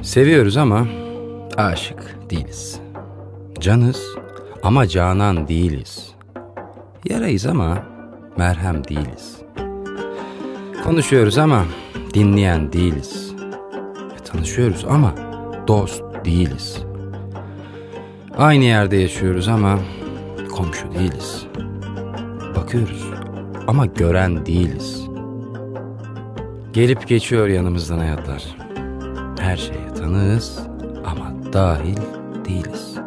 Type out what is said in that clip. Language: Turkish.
Seviyoruz ama aşık değiliz. Canız ama canan değiliz. Yarayız ama merhem değiliz. Konuşuyoruz ama dinleyen değiliz. Tanışıyoruz ama dost değiliz. Aynı yerde yaşıyoruz ama komşu değiliz. Bakıyoruz ama gören değiliz. Gelip geçiyor yanımızdan hayatlar. Her şeye tanığız ama dahil değiliz.